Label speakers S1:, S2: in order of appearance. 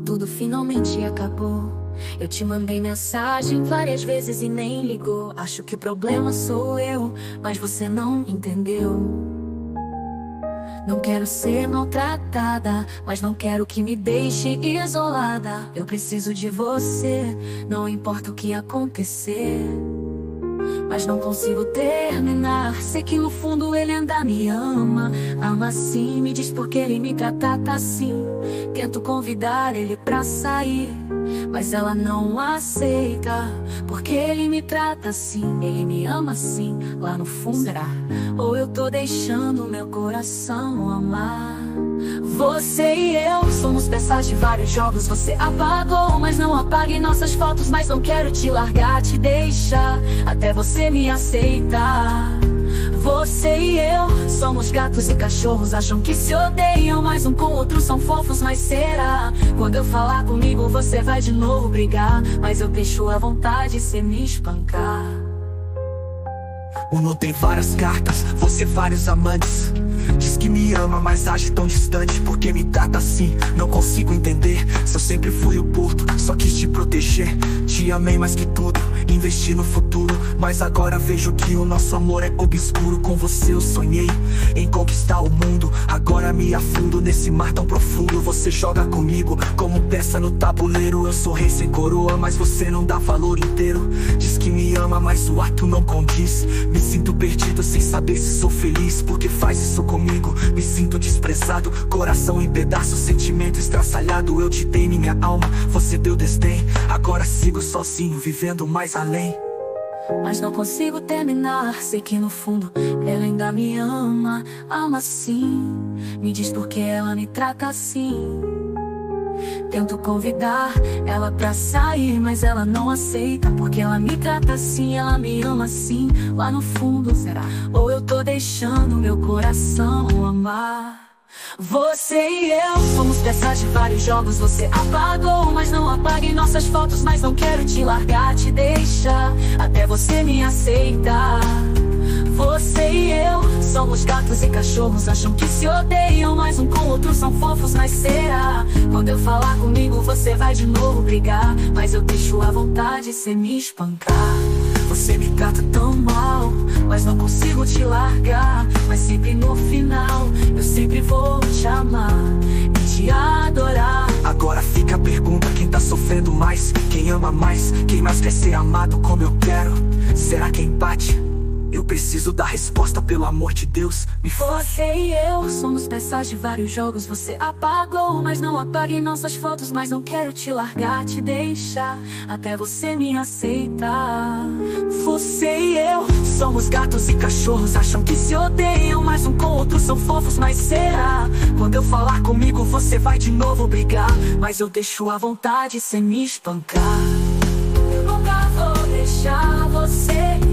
S1: tudo finalmente acabou. Eu te mandei mensagem várias vezes e nem ligou. Acho que o problema sou eu, mas você não entendeu. Não quero ser maltratada, mas não quero que me deixe isolada. Eu preciso de você, não importa o que acontecer. Mas não consigo terminar. Sei que no fundo ele ainda me ama. Ama sim, me diz porque ele me trata assim. Tento convidar ele pra sair, mas ela não aceita, porque ele me trata assim. Ele me ama assim, lá no fundo será? Ou eu tô deixando meu coração amar? Você e eu somos peças de vários jogos. Você apagou, mas não apague nossas fotos. Mas não quero te largar, te deixar, até você me aceitar. Você e eu somos gatos e cachorros. Acham que se odeiam, mas um com o outro são fofos. Mas será? Quando eu falar comigo você vai de novo brigar. Mas eu deixo a vontade cê me espancar.
S2: Uno tem várias cartas, você vários amantes. Diz que me ama, mas age tão distante. Porque me trata assim, não consigo entender. Se eu sempre fui o porto, só quis te proteger. Te amei mais que tudo, investi no futuro. Mas agora vejo que o nosso amor é obscuro. Com você eu sonhei em conquistar o mundo. Agora me afundo nesse mar tão profundo. Você joga comigo como peça no tabuleiro. Eu sou rei sem coroa, mas você não dá valor inteiro. Diz que me ama, mas o ato não condiz. Me sinto perdido sem saber se sou feliz. Porque faz isso comigo, me sinto desprezado. Coração em pedaços, sentimento estraçalhado. Eu te dei minha alma, você deu desdém. Agora sigo sozinho, vivendo mais além.
S1: Mas não consigo terminar. Sei que no fundo ela ainda me ama. Ama sim, me diz porque ela me trata assim. Tento convidar ela pra sair, mas ela não aceita, porque ela me trata assim, ela me ama assim. Lá no fundo será? Ou eu tô deixando meu coração amar? Você e eu somos peças de vários jogos. Você apagou, mas não apague nossas fotos. Mas não quero te largar, te deixar, até você me aceitar. Você e eu somos gatos e cachorros. Acham que se odeiam, mas um com o outro são fofos. Mas será? Quando eu falar comigo você vai de novo brigar. Mas eu deixo a vontade cê me espancar. Você me trata tão mal, mas não consigo te largar. Mas sempre no final eu sempre vou te amar e te adorar.
S2: Agora fica a pergunta, quem tá sofrendo mais? Quem ama mais? Quem mais quer ser amado como eu quero? Será que é empate? Eu preciso da resposta, pelo amor de Deus, me fala.
S1: Você e eu somos peças de vários jogos. Você apagou, mas não apague nossas fotos. Mas não quero te largar, te deixar, até você me aceitar.
S2: Você e eu somos gatos e cachorros. Acham que se odeiam, mas um com o outro são fofos. Mas será? Quando eu falar comigo você vai de novo brigar. Mas eu deixo a vontade sem me espancar.
S1: Eu nunca vou deixar você